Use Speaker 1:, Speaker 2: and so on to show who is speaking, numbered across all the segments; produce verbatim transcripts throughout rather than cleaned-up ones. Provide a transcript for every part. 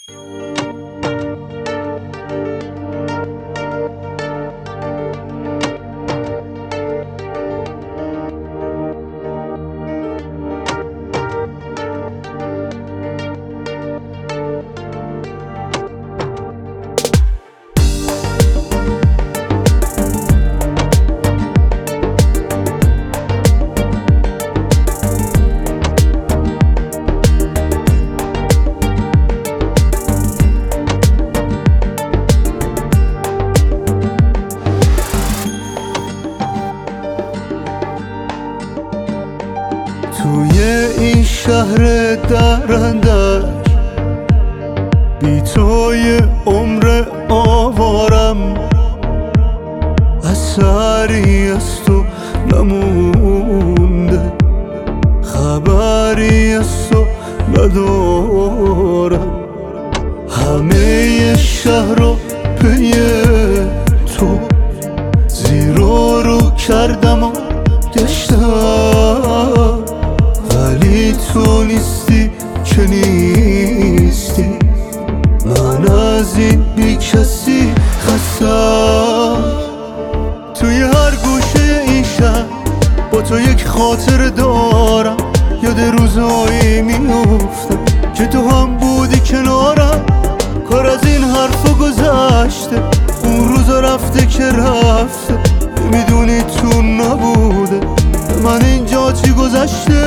Speaker 1: توی این شهر درندش بی توی عمر آوارم، اثری از تو نمونده، خبری از تو ندارم. همه شهر رو پی تو زیر و رو کردم و گشتم، ولی تو نیستی که نیستی. من از این بی کسی خستم. توی هر گوشه این شهر با تو یک خاطر دارم، یاد روزایی میافتم که تو هم بودی کنارم. کار از این حرفا گذشته، اون روزا رفته که رفته، میدونی تو نبوده من اینجا چی گذشته.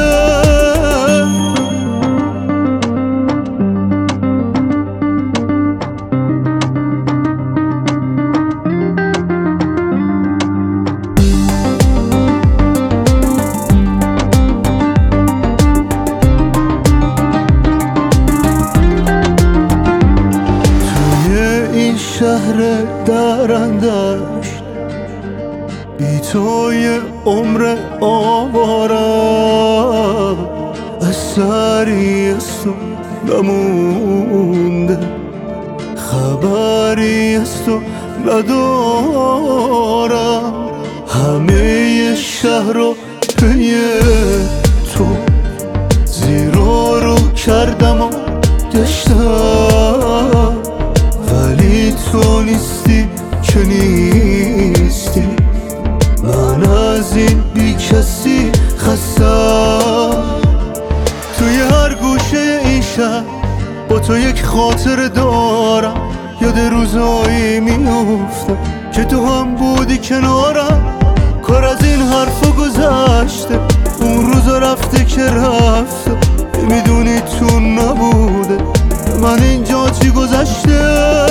Speaker 1: شهر درندش بی توی عمر آوارم، اثری از تو نمونده، خبری از تو ندارم. همه شهر رو پی تو زیر و رو کردم و گشتم، ولی تو نیستی که نیستی. من از این بی کسی خستم. توی هر گوشه این شهر با تو یک خاطر دارم، یاد روزایی میافتم که تو هم بودی کنارم. کار از این حرفا گذشته، اون روزا رفته که رفته، میدونی تو نبوده من اینجا چی گذشته.